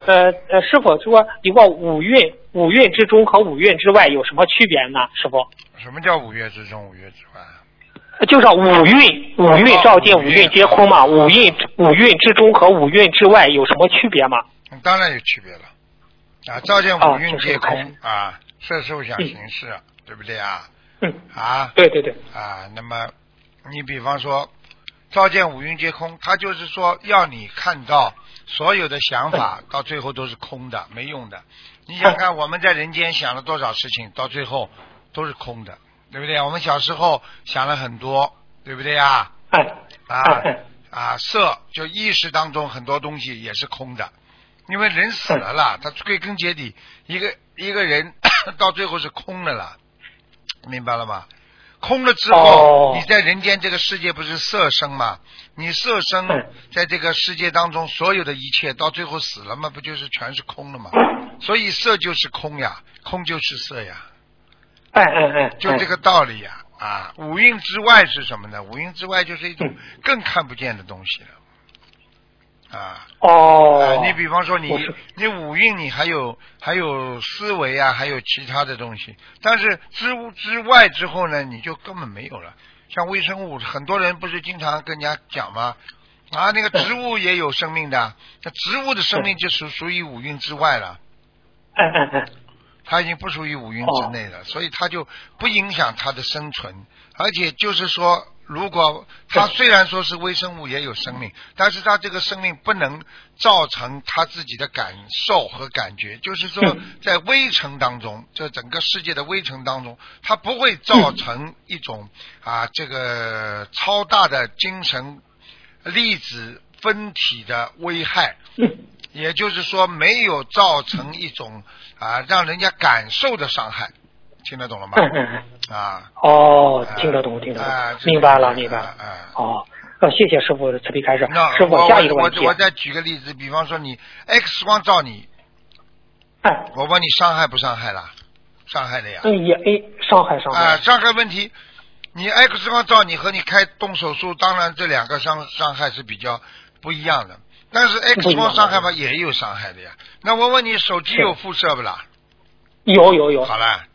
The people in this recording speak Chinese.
师傅说一个五蕴之中和五蕴之外有什么区别呢？师傅？ 什么叫五蕴之中五蕴之外？ 就是五蕴照见五蕴皆空嘛，五蕴之中和五蕴之外有什么区别吗？ 当然有区别了啊！照见五蕴皆空啊，色受想行识，对不对啊？ 对啊，那么你比方说照见五蕴皆空，它就是说要你看到所有的想法到最后都是空的，没用的。你想看我们在人间想了多少事情，到最后都是空的，对不对？我们小时候想了很多，对不对啊？色就意识当中很多东西也是空的，因为人死了啦，他归根结底一个人到最后是空的了，明白了吗？空了之后，你在人间这个世界不是色生吗？你色生在这个世界当中所有的一切到最后死了吗？不就是全是空了吗？所以色就是空呀，空就是色呀。就这个道理呀。五蕴之外是什么呢？五蕴之外就是一种更看不见的东西了。你比方说你五蕴你还有思维啊，还有其他的东西，但是之外之后呢，你就根本没有了。像微生物，很多人不是经常跟人家讲吗？那个植物也有生命的，那植物的生命就属于五蕴之外了。它已经不属于五蕴之内了，所以它就不影响它的生存。而且就是说，如果它虽然说是微生物也有生命，但是它这个生命不能造成它自己的感受和感觉，就是说在微尘当中，这整个世界的微尘当中，它不会造成一种这个超大的精神粒子分体的危害。也就是说没有造成一种让人家感受的伤害，听得懂了吗？ 听得懂，明白了。谢谢师傅的慈悲开示。师傅，下一个问题。 我再举个例子，比方说你 X 光照你，我问你伤害不伤害了？伤害的呀。 伤害。 伤害问题，你 X 光照你和你开动手术，当然这两个伤害是比较不一样的。但是 X 光伤害嘛也有伤害的呀。那我问你，手机有辐射不啦？ 有。 好了，